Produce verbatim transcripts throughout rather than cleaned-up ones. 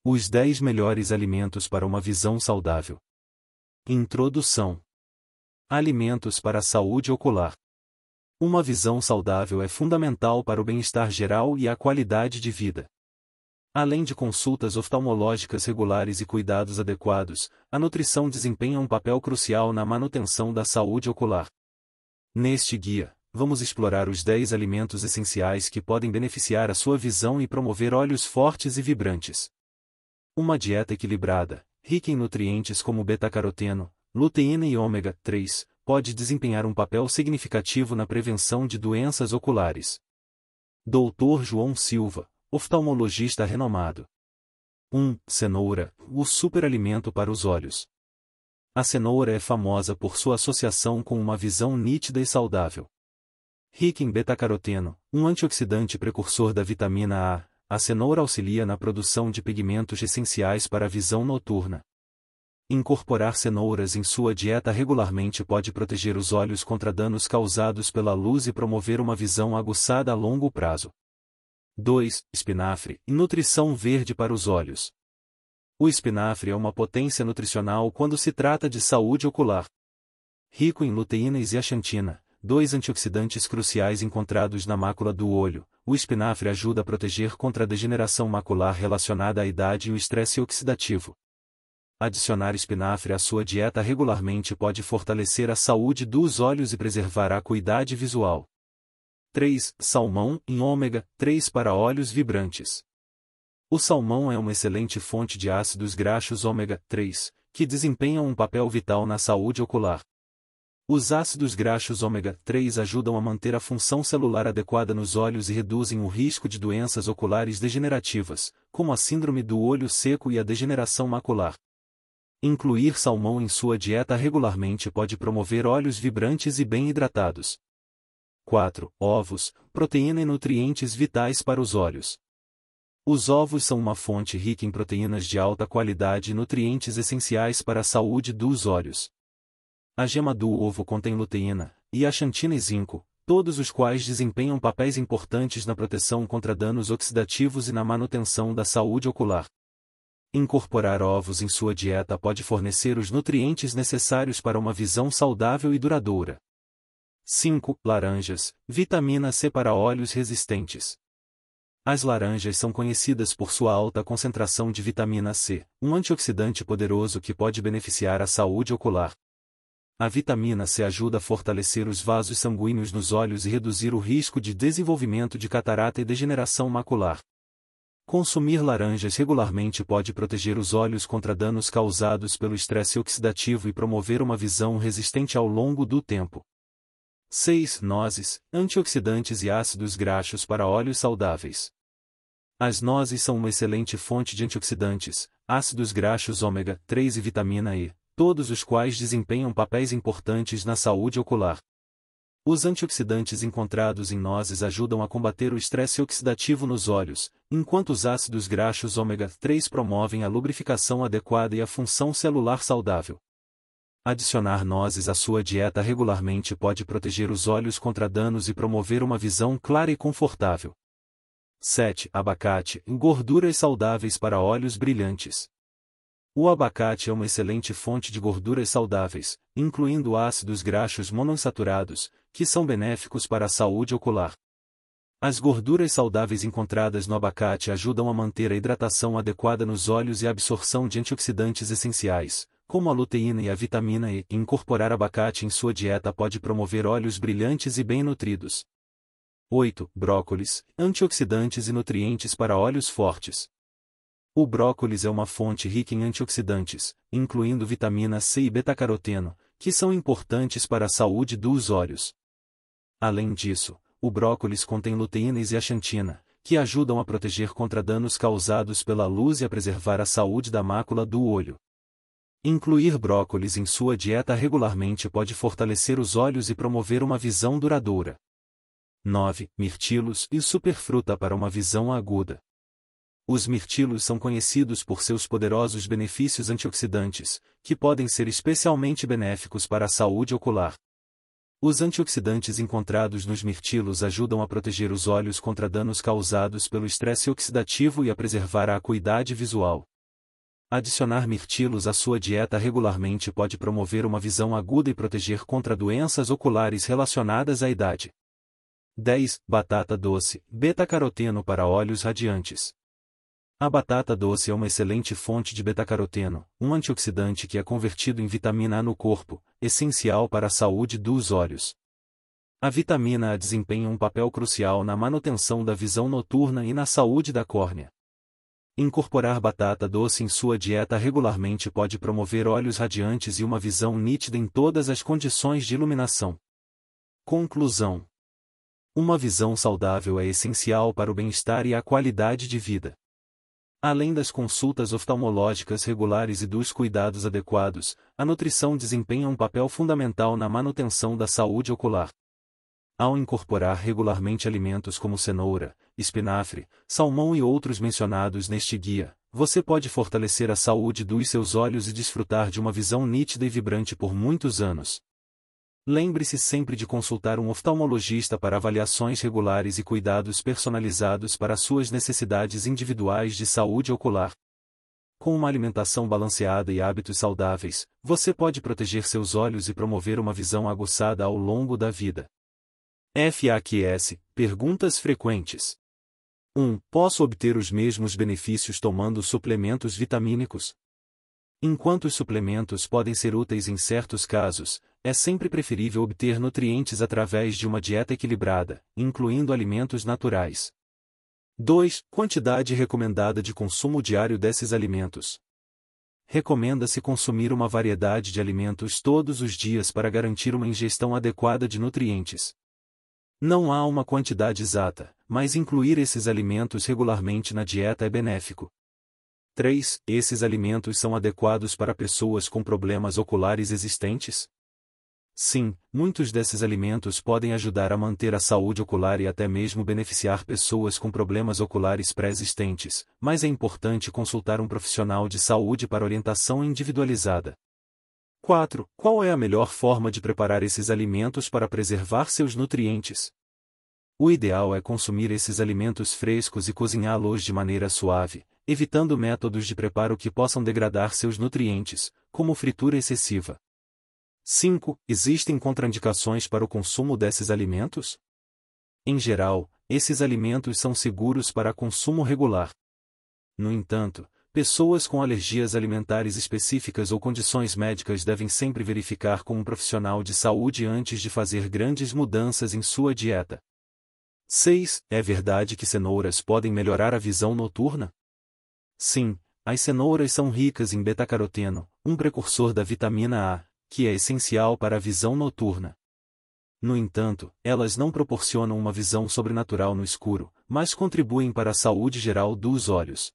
Os dez melhores alimentos para uma visão saudável. Introdução. Alimentos para a saúde ocular. Uma visão saudável é fundamental para o bem-estar geral e a qualidade de vida. Além de consultas oftalmológicas regulares e cuidados adequados, a nutrição desempenha um papel crucial na manutenção da saúde ocular. Neste guia, vamos explorar os dez alimentos essenciais que podem beneficiar a sua visão e promover olhos fortes e vibrantes. Uma dieta equilibrada, rica em nutrientes como beta-caroteno, luteína e ômega três, pode desempenhar um papel significativo na prevenção de doenças oculares. doutor João Silva, oftalmologista renomado. um. Cenoura, o superalimento para os olhos. A cenoura é famosa por sua associação com uma visão nítida e saudável. Rica em beta-caroteno, um antioxidante precursor da vitamina A, a cenoura auxilia na produção de pigmentos essenciais para a visão noturna. Incorporar cenouras em sua dieta regularmente pode proteger os olhos contra danos causados pela luz e promover uma visão aguçada a longo prazo. dois. Espinafre, nutrição verde para os olhos. O espinafre é uma potência nutricional quando se trata de saúde ocular. Rico em luteína e zeaxantina, dois antioxidantes cruciais encontrados na mácula do olho, o espinafre ajuda a proteger contra a degeneração macular relacionada à idade e o estresse oxidativo. Adicionar espinafre à sua dieta regularmente pode fortalecer a saúde dos olhos e preservar a acuidade visual. três. Salmão, em ômega três para olhos vibrantes. O salmão é uma excelente fonte de ácidos graxos ômega três, que desempenham um papel vital na saúde ocular. Os ácidos graxos ômega três ajudam a manter a função celular adequada nos olhos e reduzem o risco de doenças oculares degenerativas, como a síndrome do olho seco e a degeneração macular. Incluir salmão em sua dieta regularmente pode promover olhos vibrantes e bem hidratados. quatro. Ovos, proteína e nutrientes vitais para os olhos. Os ovos são uma fonte rica em proteínas de alta qualidade e nutrientes essenciais para a saúde dos olhos. A gema do ovo contém luteína, zeaxantina e zinco, todos os quais desempenham papéis importantes na proteção contra danos oxidativos e na manutenção da saúde ocular. Incorporar ovos em sua dieta pode fornecer os nutrientes necessários para uma visão saudável e duradoura. cinco. Laranjas, vitamina C para olhos resistentes. As laranjas são conhecidas por sua alta concentração de vitamina C, um antioxidante poderoso que pode beneficiar a saúde ocular. A vitamina C ajuda a fortalecer os vasos sanguíneos nos olhos e reduzir o risco de desenvolvimento de catarata e degeneração macular. Consumir laranjas regularmente pode proteger os olhos contra danos causados pelo estresse oxidativo e promover uma visão resistente ao longo do tempo. seis. Nozes, antioxidantes e ácidos graxos para olhos saudáveis. As nozes são uma excelente fonte de antioxidantes, ácidos graxos ômega três e vitamina E, todos os quais desempenham papéis importantes na saúde ocular. Os antioxidantes encontrados em nozes ajudam a combater o estresse oxidativo nos olhos, enquanto os ácidos graxos ômega três promovem a lubrificação adequada e a função celular saudável. Adicionar nozes à sua dieta regularmente pode proteger os olhos contra danos e promover uma visão clara e confortável. sete. Abacate, gorduras saudáveis para olhos brilhantes. O abacate é uma excelente fonte de gorduras saudáveis, incluindo ácidos graxos monoinsaturados, que são benéficos para a saúde ocular. As gorduras saudáveis encontradas no abacate ajudam a manter a hidratação adequada nos olhos e a absorção de antioxidantes essenciais, como a luteína e a vitamina E. Incorporar abacate em sua dieta pode promover olhos brilhantes e bem nutridos. oito. Brócolis, antioxidantes e nutrientes para olhos fortes. O brócolis é uma fonte rica em antioxidantes, incluindo vitamina C e beta-caroteno, que são importantes para a saúde dos olhos. Além disso, o brócolis contém luteína e zeaxantina, que ajudam a proteger contra danos causados pela luz e a preservar a saúde da mácula do olho. Incluir brócolis em sua dieta regularmente pode fortalecer os olhos e promover uma visão duradoura. nove. Mirtilos e superfruta para uma visão aguda. Os mirtilos são conhecidos por seus poderosos benefícios antioxidantes, que podem ser especialmente benéficos para a saúde ocular. Os antioxidantes encontrados nos mirtilos ajudam a proteger os olhos contra danos causados pelo estresse oxidativo e a preservar a acuidade visual. Adicionar mirtilos à sua dieta regularmente pode promover uma visão aguda e proteger contra doenças oculares relacionadas à idade. dez. Batata doce, beta-caroteno para olhos radiantes. A batata doce é uma excelente fonte de beta-caroteno, um antioxidante que é convertido em vitamina A no corpo, essencial para a saúde dos olhos. A vitamina A desempenha um papel crucial na manutenção da visão noturna e na saúde da córnea. Incorporar batata doce em sua dieta regularmente pode promover olhos radiantes e uma visão nítida em todas as condições de iluminação. Conclusão: uma visão saudável é essencial para o bem-estar e a qualidade de vida. Além das consultas oftalmológicas regulares e dos cuidados adequados, a nutrição desempenha um papel fundamental na manutenção da saúde ocular. Ao incorporar regularmente alimentos como cenoura, espinafre, salmão e outros mencionados neste guia, você pode fortalecer a saúde dos seus olhos e desfrutar de uma visão nítida e vibrante por muitos anos. Lembre-se sempre de consultar um oftalmologista para avaliações regulares e cuidados personalizados para suas necessidades individuais de saúde ocular. Com uma alimentação balanceada e hábitos saudáveis, você pode proteger seus olhos e promover uma visão aguçada ao longo da vida. F A Q S, perguntas frequentes. um. Posso obter os mesmos benefícios tomando suplementos vitamínicos? Enquanto os suplementos podem ser úteis em certos casos, é sempre preferível obter nutrientes através de uma dieta equilibrada, incluindo alimentos naturais. dois. Quantidade recomendada de consumo diário desses alimentos. Recomenda-se consumir uma variedade de alimentos todos os dias para garantir uma ingestão adequada de nutrientes. Não há uma quantidade exata, mas incluir esses alimentos regularmente na dieta é benéfico. três. Esses alimentos são adequados para pessoas com problemas oculares existentes? Sim, muitos desses alimentos podem ajudar a manter a saúde ocular e até mesmo beneficiar pessoas com problemas oculares pré-existentes, mas é importante consultar um profissional de saúde para orientação individualizada. quatro. Qual é a melhor forma de preparar esses alimentos para preservar seus nutrientes? O ideal é consumir esses alimentos frescos e cozinhá-los de maneira suave, evitando métodos de preparo que possam degradar seus nutrientes, como fritura excessiva. cinco. Existem contraindicações para o consumo desses alimentos? Em geral, esses alimentos são seguros para consumo regular. No entanto, pessoas com alergias alimentares específicas ou condições médicas devem sempre verificar com um profissional de saúde antes de fazer grandes mudanças em sua dieta. seis. É verdade que cenouras podem melhorar a visão noturna? Sim, as cenouras são ricas em beta-caroteno, um precursor da vitamina A, que é essencial para a visão noturna. No entanto, elas não proporcionam uma visão sobrenatural no escuro, mas contribuem para a saúde geral dos olhos.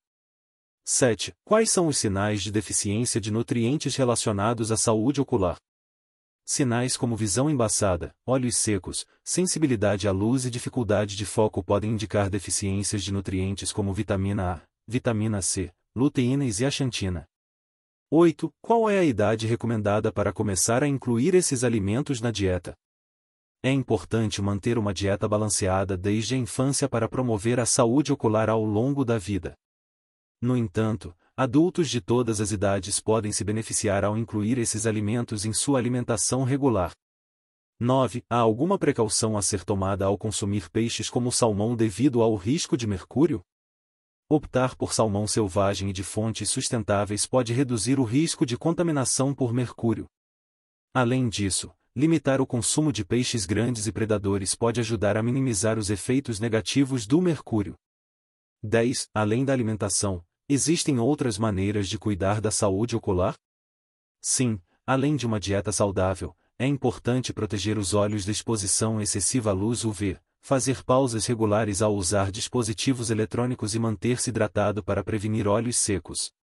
sete. Quais são os sinais de deficiência de nutrientes relacionados à saúde ocular? Sinais como visão embaçada, olhos secos, sensibilidade à luz e dificuldade de foco podem indicar deficiências de nutrientes como vitamina A, vitamina C, luteína e zeaxantina. oito. Qual é a idade recomendada para começar a incluir esses alimentos na dieta? É importante manter uma dieta balanceada desde a infância para promover a saúde ocular ao longo da vida. No entanto, adultos de todas as idades podem se beneficiar ao incluir esses alimentos em sua alimentação regular. nove. Há alguma precaução a ser tomada ao consumir peixes como salmão devido ao risco de mercúrio? Optar por salmão selvagem e de fontes sustentáveis pode reduzir o risco de contaminação por mercúrio. Além disso, limitar o consumo de peixes grandes e predadores pode ajudar a minimizar os efeitos negativos do mercúrio. dez. Além da alimentação, existem outras maneiras de cuidar da saúde ocular? Sim, além de uma dieta saudável, é importante proteger os olhos da exposição excessiva à luz U V, fazer pausas regulares ao usar dispositivos eletrônicos e manter-se hidratado para prevenir olhos secos.